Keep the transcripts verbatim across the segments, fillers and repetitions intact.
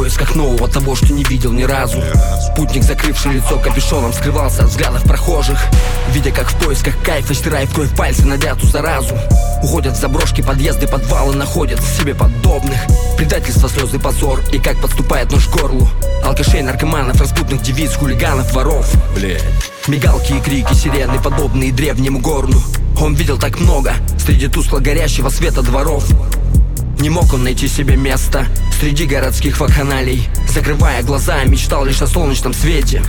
поисках нового, того, что не видел ни разу. Путник, закрывший лицо капюшоном, скрывался от взглядов прохожих, видя, как в поисках кайфа, стирая в кровь пальцы, найдя ту заразу. Уходят в заброшки, подъезды, подвалы, находят себе подобных. Предательство, слезы, позор, и как подступает нож к горлу. Алкашей, наркоманов, распутных девиц, хулиганов, воров. Блять. Мигалки и крики сирены, подобные древнему горну. Он видел так много среди тускло горящего света дворов. Не мог он найти себе место среди городских вакханалий. Закрывая глаза, мечтал лишь о солнечном свете.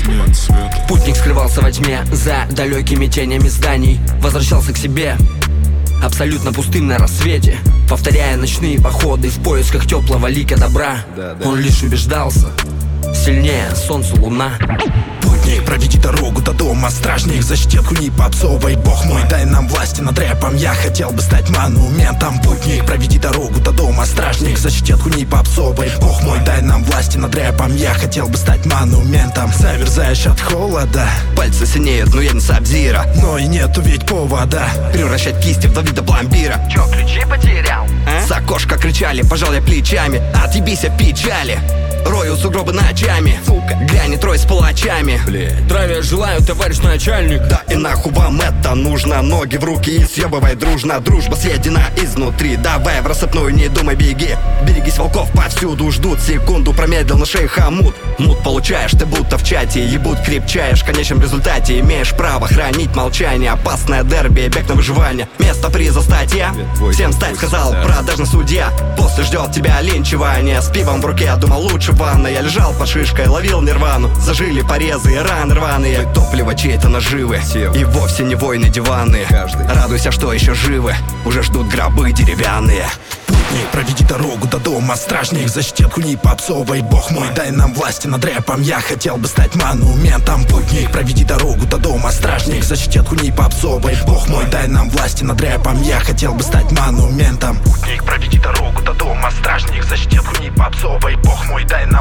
Путник скрывался во тьме за далекими тенями зданий. Возвращался к себе абсолютно пустым на рассвете, повторяя ночные походы в поисках теплого лика добра. Он лишь убеждался: сильнее солнце, луна. Путник, проведи дорогу до дома, стражник, защитку не попсовой. Бог мой, дай нам власти над рэпом, я хотел бы стать монументом. Путник, проведи дорогу до дома, стражник, защитку не попсовой. Бог мой, дай нам власти над рэпом, я хотел бы стать монументом. Замерзаешь от холода, пальцы синеют, но я не Сабзира. но и нету ведь повода Превращать кисти в два вида пломбира. Чё, ключи потерял? С окошка кричали, пожал я плечами. Отъебись от печали, рою сугробы ночами. Сука, глянет трое с палачами. Блять. Здравия желаю, товарищ начальник. Да и нахуй вам это нужно? Ноги в руки и съебывай дружно. Дружба съедена изнутри. Давай в рассыпную, не думай, беги. Берегись волков, повсюду ждут. Секунду промедлил, на шее хомут. Мут получаешь, ты будто в чате. Ебут крепчаешь, в конечном результате имеешь право хранить молчание. Опасное дерби, бег на выживание. Место приза статья. Всем стать, сказал продажный судья. После ждет тебя линчевание. С пивом в руке, думал лучше ванна. Я лежал под шишкой, ловил нирвану. Зажили порезы и раны рваные. Топливо чьей-то наживы. И вовсе не войны диваны. Радуйся, что еще живы. Уже ждут гробы деревянные. Путник, проведи дорогу до дома, стражник, защитку не попсовой. Бог мой, дай нам власти над рэпом, я хотел бы стать монументом. Путник, проведи дорогу до дома, стражник, защитку не попсовой. Бог мой, дай нам власти над рэпом, я хотел бы стать монументом. Путник, проведи дорогу до дома, стражник, защитку не попсовой. Бог мой, дай нам